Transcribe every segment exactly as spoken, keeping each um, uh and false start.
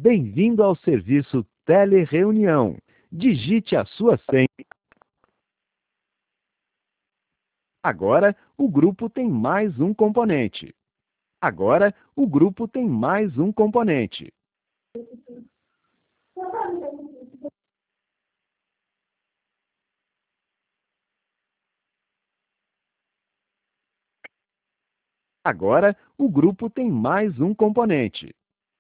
Bem-vindo ao serviço Telereunião. Digite a sua senha. Agora, o grupo tem mais um componente. Agora, o grupo tem mais um componente. Agora, o grupo tem mais um componente.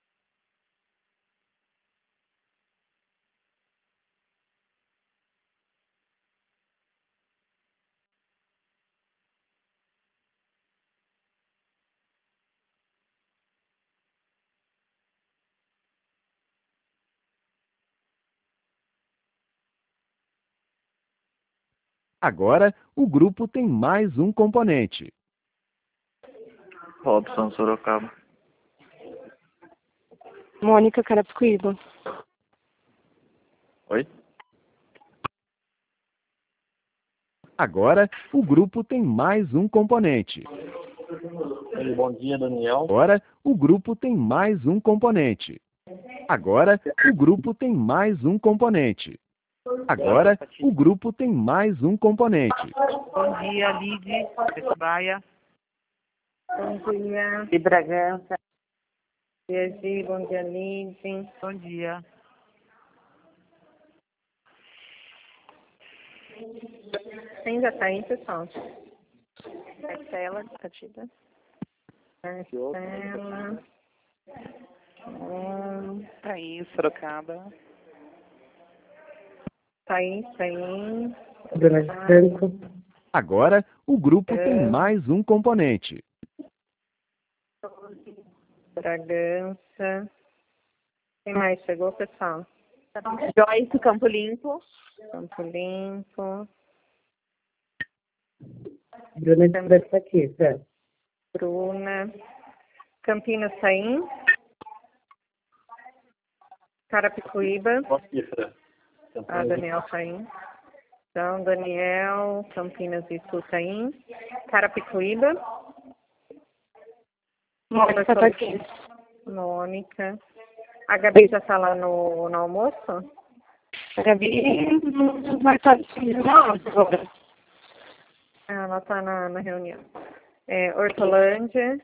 Agora, o grupo tem mais um componente. Robson, Sorocaba. Mônica, Carapicuíba. Oi? Agora, o grupo tem mais um componente. Bom dia, Daniel. Agora, o grupo tem mais um componente. Agora, o grupo tem mais um componente. Agora, o grupo tem mais um componente. Bom dia, Lide, Baia. Bom dia, de Bragança. Bom dia, Gi. Bom dia, Lide. Bom dia. Quem já tá aí, pessoal? Marcela, Catida. Marcela. Hum, Thaís, Sorocaba. Thaís, Thaís. Dona Franco. Agora, o grupo É. tem mais um componente. Bragança. Quem mais chegou, pessoal? Joyce, Campo Limpo. Campo Limpo. Bruna de Bragança. Bruna. Campinas, Taim. Carapicuíba. Cifra. Ah, Daniel Taim. Então, Daniel, Campinas e Sul Taim. Carapicuíba. Mônica, Tatuí. Mônica. A Gabi já está lá no, no almoço? A Gabi não vai estar disponível agora. Ah, ela está na, na reunião. É, Hortolândia.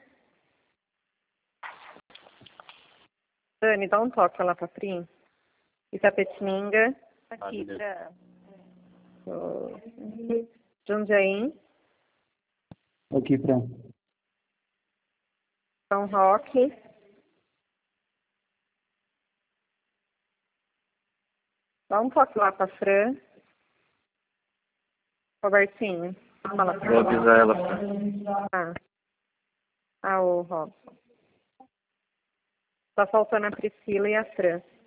Dani, dá um toque lá para a Pri. Itapetininga. Aqui pra... Jundiaí. Aqui pra... São Roque. Dá um toque lá para a Fran. Robertinho. Fala pra Vou avisar ela. Ah. Ah, o Robson. Tá faltando a Priscila e a Fran.